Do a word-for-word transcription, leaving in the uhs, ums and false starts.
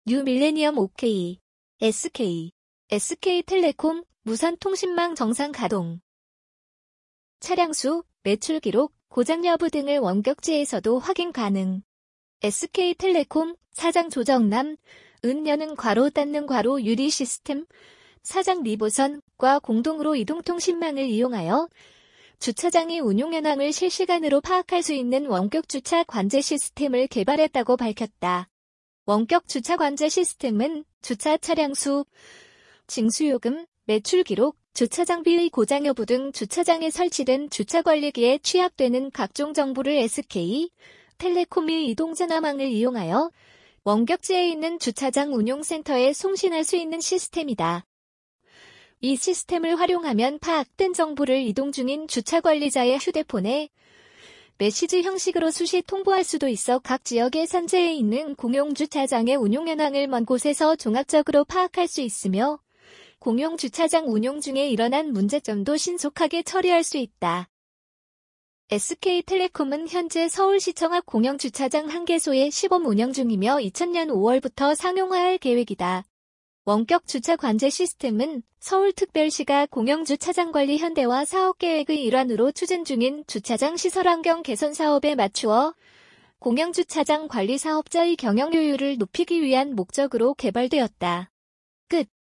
뉴밀레니엄 오케이, 에스케이, 에스케이텔레콤, 무선통신망 정상 가동. 차량 수, 매출 기록, 고장 여부 등을 원격지에서도 확인 가능. 에스케이텔레콤, 사장 조정남, 은 여는 괄호 닫는 괄호 유리 시스템, 사장 리보선과 공동으로 이동통신망을 이용하여 주차장의 운용 현황을 실시간으로 파악할 수 있는 원격 주차 관제 시스템을 개발했다고 밝혔다. 원격 주차 관제 시스템은 주차 차량 수, 징수요금, 매출 기록, 주차장비의 고장 여부 등 주차장에 설치된 주차관리기에 취합되는 각종 정보를 에스케이 텔레콤의 이동전화망을 이용하여 원격지에 있는 주차장 운용센터에 송신할 수 있는 시스템이다. 이 시스템을 활용하면 파악된 정보를 이동 중인 주차관리자의 휴대폰에 메시지 형식으로 수시 통보할 수도 있어 각 지역의 산재에 있는 공용주차장의 운용 현황을 먼 곳에서 종합적으로 파악할 수 있으며 공용주차장 운용 중에 일어난 문제점도 신속하게 처리할 수 있다. 에스케이텔레콤은 현재 서울시청 앞 공영주차장 한 개소에 시범 운영 중이며 이천 년 오월부터 상용화할 계획이다. 원격 주차 관제 시스템은 서울특별시가 공영주차장 관리 현대화 사업계획의 일환으로 추진 중인 주차장 시설 환경 개선 사업에 맞추어 공영주차장 관리 사업자의 경영 효율을 높이기 위한 목적으로 개발되었다. 끝.